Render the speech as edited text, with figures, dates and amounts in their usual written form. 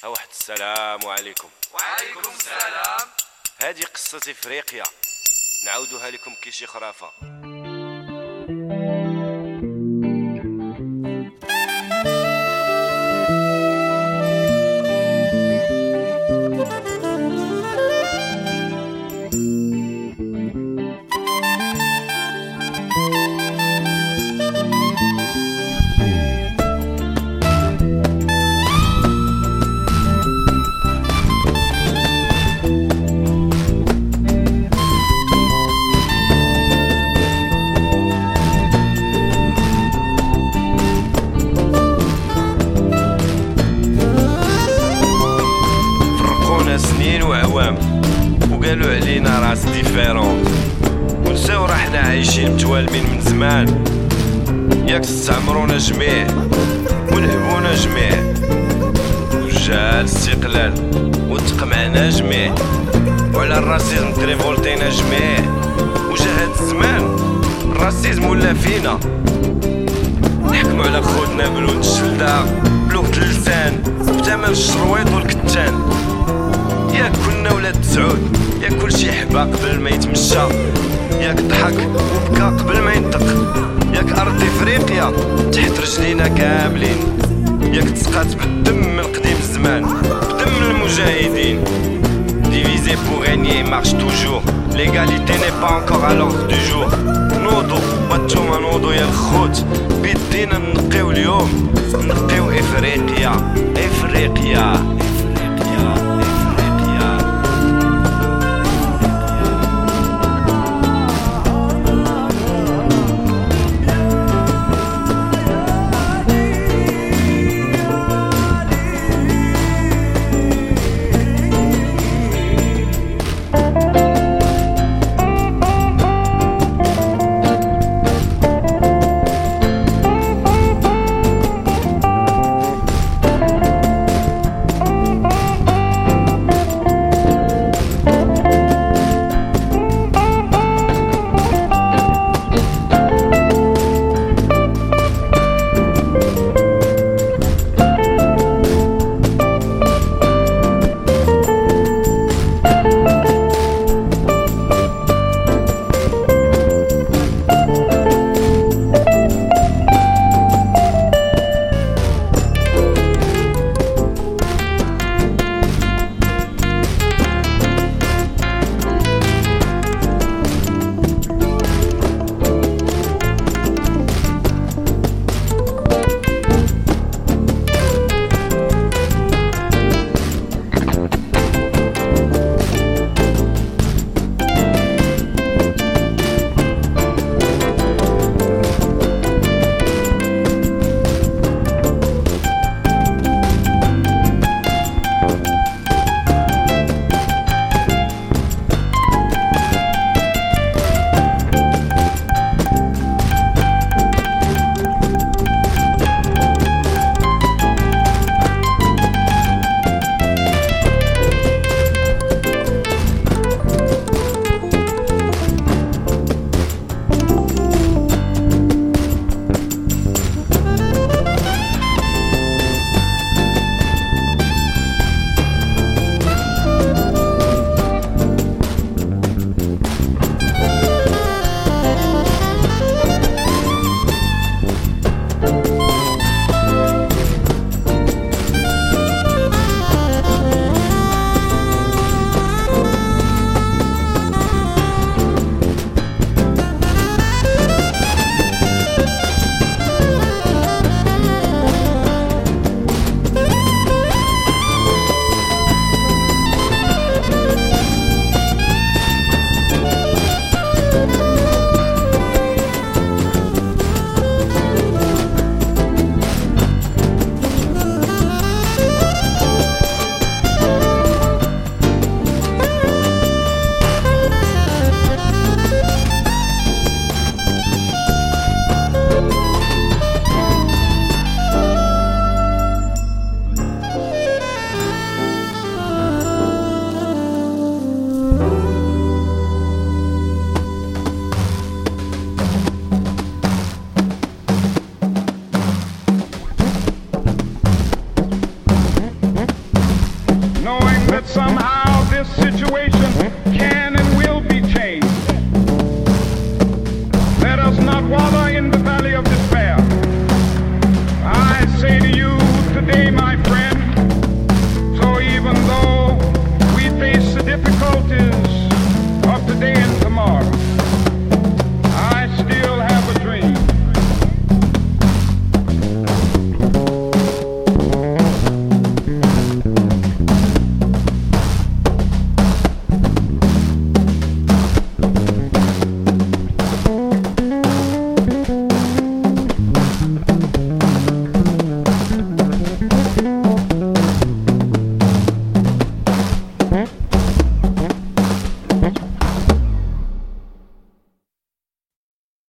واحد السلام عليكم. وعليكم السلام. هذه قصة افريقيا نعاودوها لكم كي شي خرافة. سنين وعوام وقالوا علينا راس ديفيرون، ونساو راحنا عايشين متوالمين من زمان. ياك استعمرونا جميع ونهبونا جميع، وجا الاستقلال وتقمعنا جميع، وعلى الراسيزم تريفولتينا جميع. وجا هاد الزمان الراسيزم ولا فينا، نحكمو على خوتنا بلود الجلدة بلغة اللسان بثمن الشرويط والكتان. ياك كنا ولاد تسعود، ياك كلشي حبا قبل ما يتمشى، ياك ضحك وبكى قبل ما ينطق، ياك أرض إفريقيا تحت رجلينا كاملين، ياك تسقات بالدم من قديم الزمان بدم المجاهدين. Divisé pour régner marche toujours, l'égalité n'est pas encore à l'ordre du jour. نوضو باتوما نوضو يا الخوت، بيدينا نقيو اليوم، نقيو إفريقيا إفريقيا.